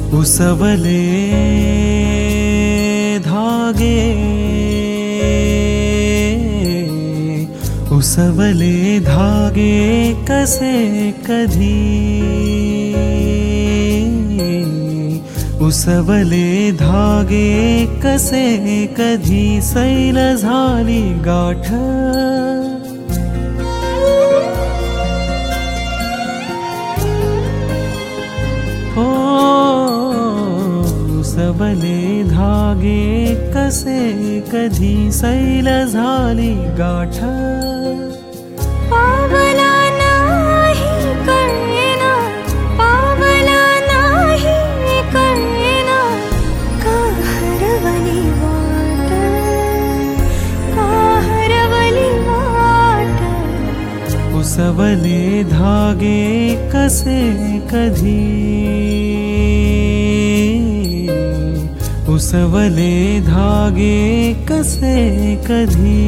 उसवले धागे उसवले धागे कसे कधी उसवले धागे कसे कधी सैल झाली गाठ हो उसवले धागे कसे कधी सैल झाली गाठ पावला नाही कळेना पावला नाही कळेना का हरवली वाट का हरवली वाट उसवले धागे कसे कधी उसवले धागे कसे कधी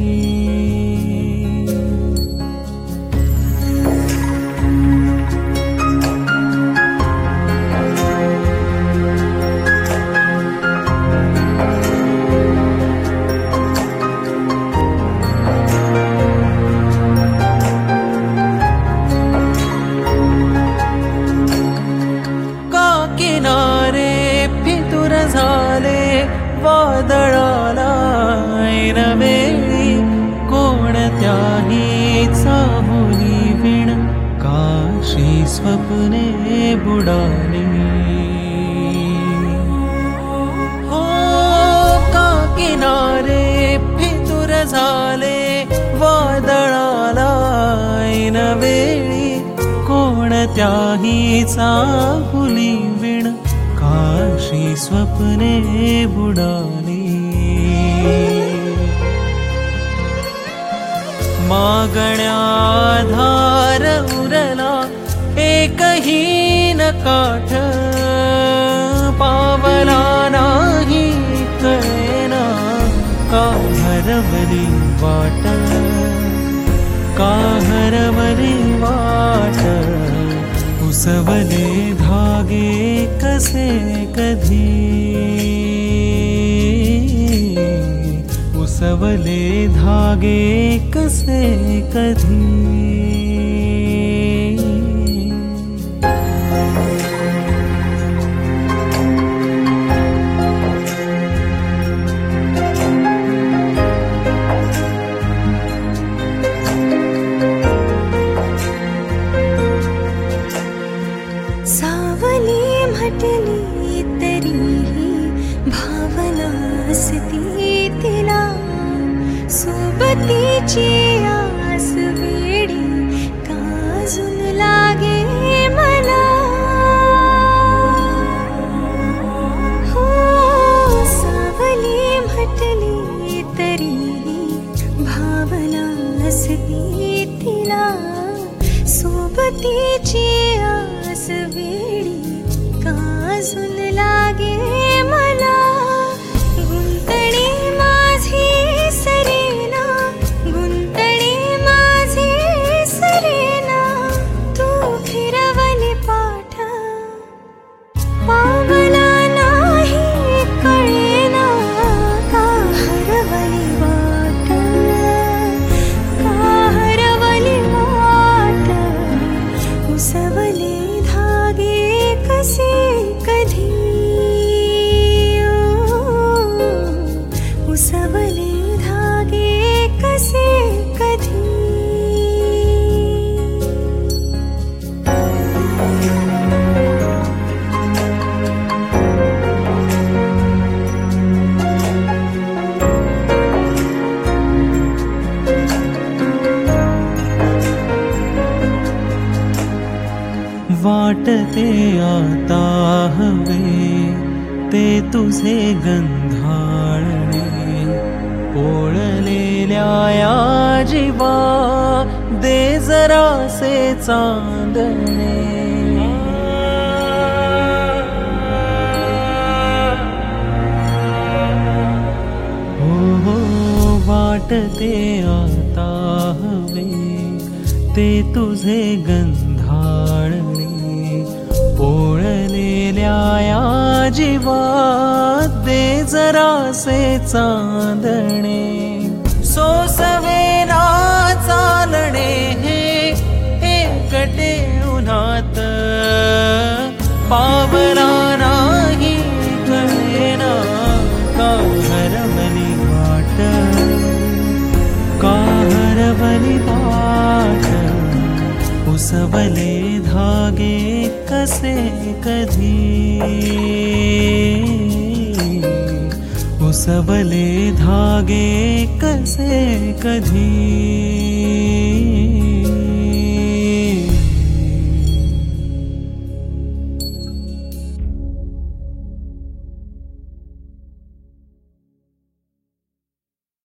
किनारे फितूर झाले वादळाला ऐनवेळी कोणत्याही चाहुली विण काशी स्वप्ने बुडाली हो का किनारे फितूर झाले वादळाला ऐनवेळी कोणत्याही चाहुली विण काशी स्वप्ने बुडाली मागण्या धार उरला एकही न काठ पावला नाही कळेना का हरवली वाट का हरवली वाट उसवले धागे कसे कधी उसवले धागे कसे कधी सावली म्हटली तरीही भावना असती तिला सोबतीची आस वेडी काजून लागे मला हो सावली म्हटली तरीही भावना असती तिला सोबतीची आस वेडी काजून लागे मला गुंतणी माझी सरेना गुंतणी माझी सरेना तू फिरवली पाठ पावला नाही कळेना का हरवली वाट का हरवली वाट उसवले धागे कसे कधी उसवले धागे कसे कधी वाटते आता हवे ते तुझे गंधाळणे पोळलेल्या या जीवा दे जरासे चांदणे हो वाटते आता हवे ते तुझे गंधाळणे पोळलेल्या या जीवा दे जरासे चांदणे सोसवेना चालणे हे एकटे उन्हात पावला नाही कळेना का हरवली वाट का हरवली वाट उसवले धागे कसे कधी उसवले धागे कसे कधी